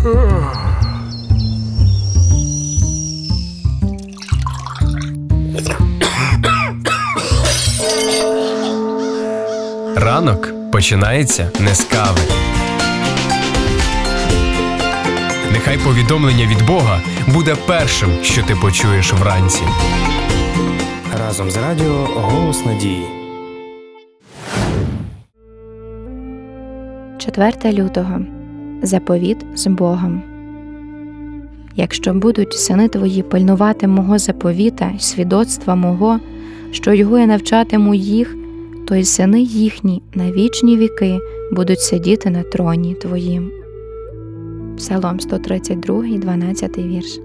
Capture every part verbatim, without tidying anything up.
Ранок починається не з кави. Нехай повідомлення від Бога буде першим, що ти почуєш вранці. Разом з радіо «Голос надії». четверте лютого. Заповіт з Богом. Якщо будуть сини твої пильнувати мого заповіта й свідоцтва мого, що його я навчатиму їх, то й сини їхні на вічні віки будуть сидіти на троні твоїм. Псалом сто тридцять два, дванадцятий вірш.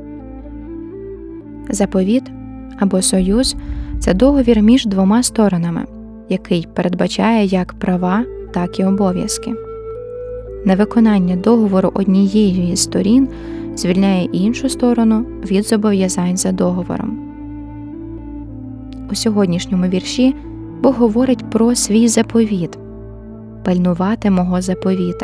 Заповіт або союз – це договір між двома сторонами, який передбачає як права, так і обов'язки. Невиконання договору однією із сторін звільняє іншу сторону від зобов'язань за договором. У сьогоднішньому вірші Бог говорить про свій заповіт – пильнувати мого заповіта.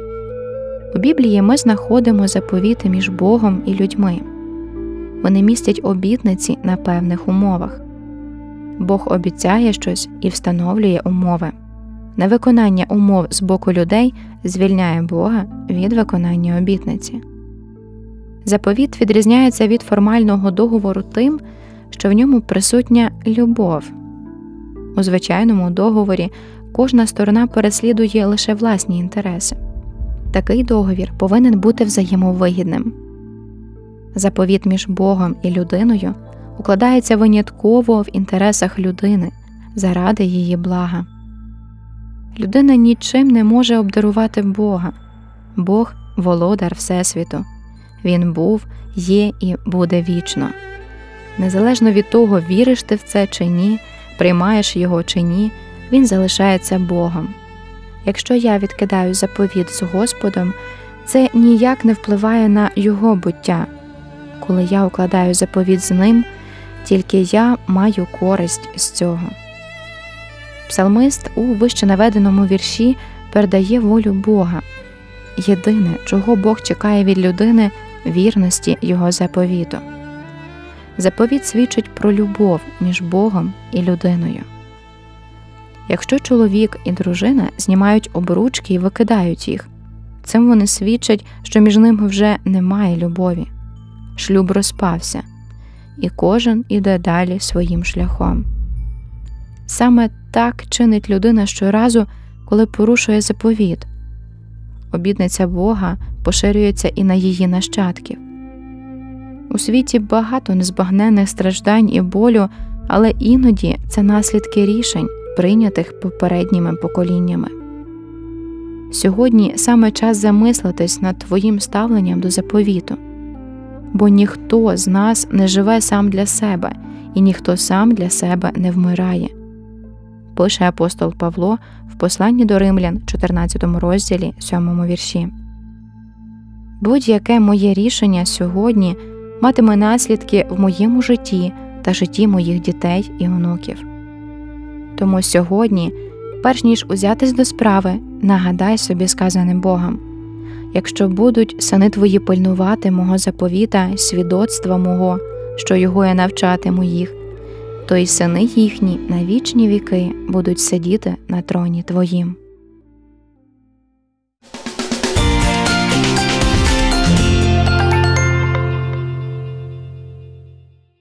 У Біблії ми знаходимо заповіти між Богом і людьми. Вони містять обітниці на певних умовах. Бог обіцяє щось і встановлює умови. Невиконання умов з боку людей звільняє Бога від виконання обітниці. Заповіт відрізняється від формального договору тим, що в ньому присутня любов. У звичайному договорі кожна сторона переслідує лише власні інтереси. Такий договір повинен бути взаємовигідним. Заповіт між Богом і людиною укладається винятково в інтересах людини, заради її блага. Людина нічим не може обдарувати Бога. Бог – володар Всесвіту. Він був, є і буде вічно. Незалежно від того, віриш ти в це чи ні, приймаєш його чи ні, він залишається Богом. Якщо я відкидаю заповіт з Господом, це ніяк не впливає на його буття. Коли я укладаю заповіт з ним, тільки я маю користь з цього. Псалмист у вище наведеному вірші передає волю Бога. Єдине, чого Бог чекає від людини – вірності його заповіту. Заповіт свідчить про любов між Богом і людиною. Якщо чоловік і дружина знімають обручки і викидають їх, цим вони свідчать, що між ними вже немає любові. Шлюб розпався, і кожен іде далі своїм шляхом. Саме так чинить людина щоразу, коли порушує заповіт. Обітниця Бога поширюється і на її нащадків. У світі багато незбагненних страждань і болю, але іноді це наслідки рішень, прийнятих попередніми поколіннями. Сьогодні саме час замислитись над твоїм ставленням до заповіту. Бо ніхто з нас не живе сам для себе, і ніхто сам для себе не вмирає. Пише апостол Павло в посланні до Римлян, чотирнадцятому розділі, сьомому вірші. Будь-яке моє рішення сьогодні матиме наслідки в моєму житті та житті моїх дітей і онуків. Тому сьогодні, перш ніж узятись до справи, нагадай собі сказане Богом: якщо будуть сини твої пильнувати мого заповіта й свідоцтва мого, що його я навчатиму їх, то й сини їхні на вічні віки будуть сидіти на троні твоїм.